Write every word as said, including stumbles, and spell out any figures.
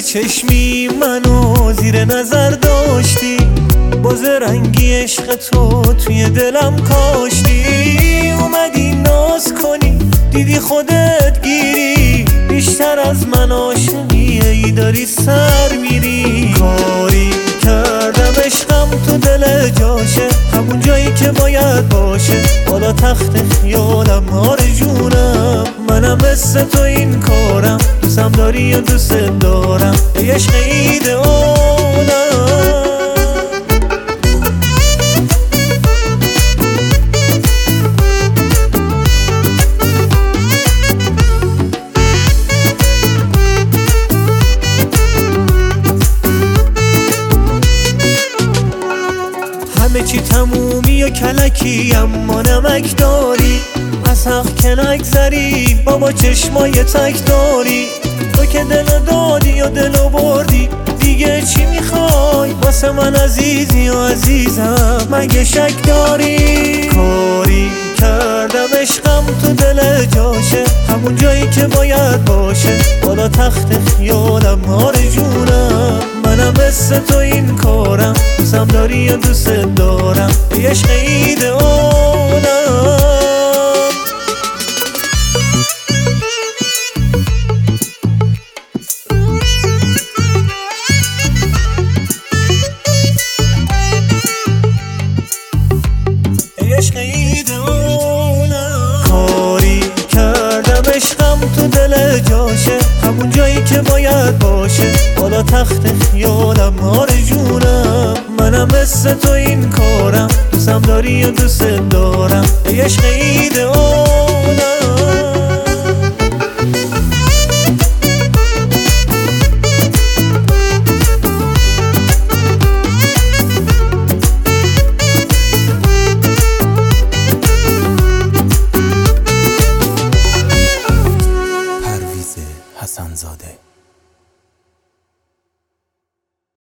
زیر چشمی منو زیر نظر داشتی، باز رنگی عشق تو توی دلم کاشتی. اومدی ناز کنی دیدی خودت گیری، بیشتر از من عاشقی ای داری سر میری. کاری کردم عشقم تو دل جاشه، همون جایی که باید باشه، بالا تخت خیالم آرزونم. منم مثل تو این کارم، دوستم داری و دوست دارم ای عشق ایده‌آلم. همه چی تمومی و کلکی اما نمک داری، از حق که نگذری بابا چشمای تک داری. تو که دلو دادی و دلو بردی، دیگه چی میخوای واسه من عزیزی و عزیزم مگه شک داری؟ کاری کردم عشقم تو دل جاشه، همون جایی که باید باشه، بالا تخت خیالم آرزونم. منم مثل تو این کارم، دوستم داری و دوست دارم ای عشق ایده‌آلم. عشق ایده‌آلم. کاری کردم عشقم تو دل جاشه، همون جایی که باید باشه، بالا تخت خیالم آرزونم. منم مثل تو این کارم، دوستم داری و دوست دارم ای عشق ایده‌آلم.